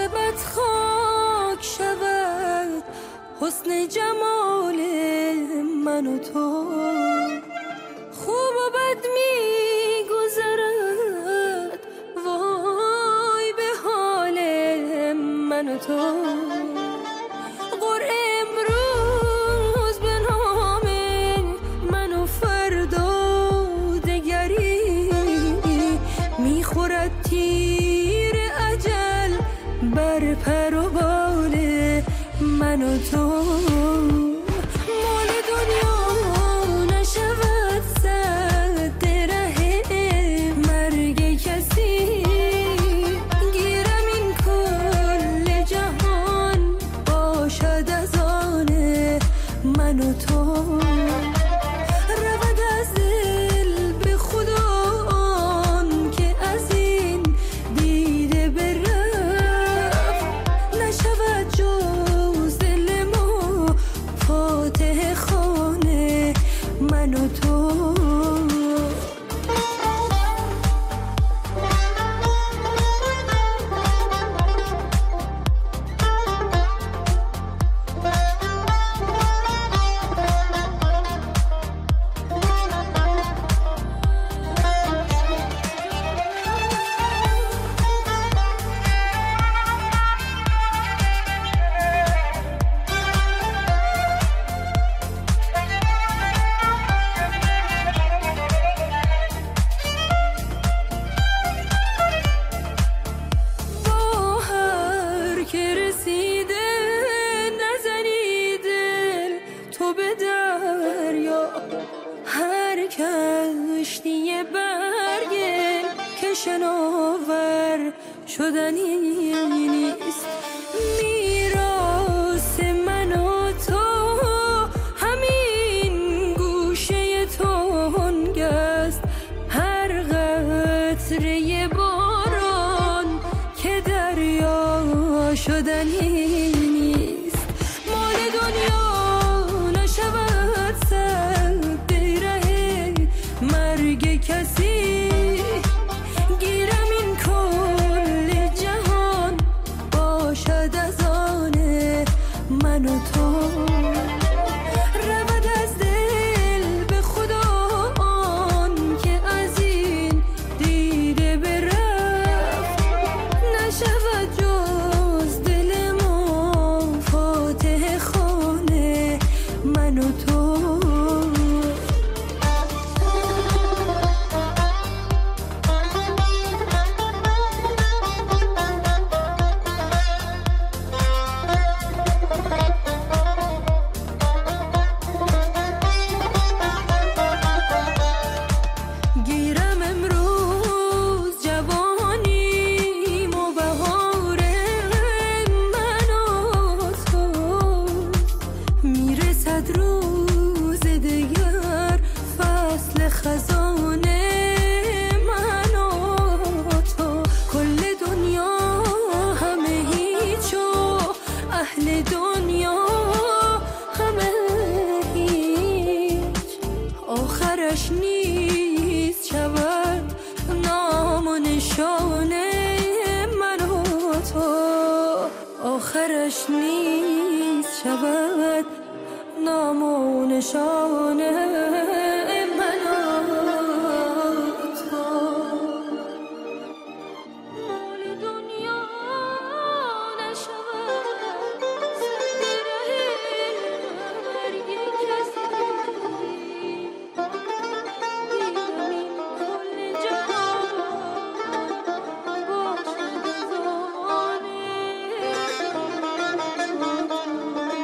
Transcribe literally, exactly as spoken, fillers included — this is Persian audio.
لبت خاک شود حسن جمال من و تو. خوب و بد می گذرد وای به حال من و تو. قرعه امروز به نام من و فردا دگری میخورد تیر اجل بر پر و بال من و تو. من و تو رود از دل به خدا آن که از این دیده برفت نشود جز دل ما فاتح خانه من و تو. هر کشتی برگه که شناور شدنی نیست. میراث من و تو همین گوشه تنگست. هر قطره باران که دریا شدنی نیست. مال دنیا نشود سر مرگ کسی گیرم این کل جهان باشد از آن من و تو. رود از دل به خدا آن که از این دیده برفت نشود جز دل ما فاتح خانه من و تو. روز دیگر فصل خزانه من و تو. کل دنیا همه هیچ و اهل دنیا همه هیچ. آخرش نیست شود نام و نشانه من و تو. آخرش نیست شود نام و نشانه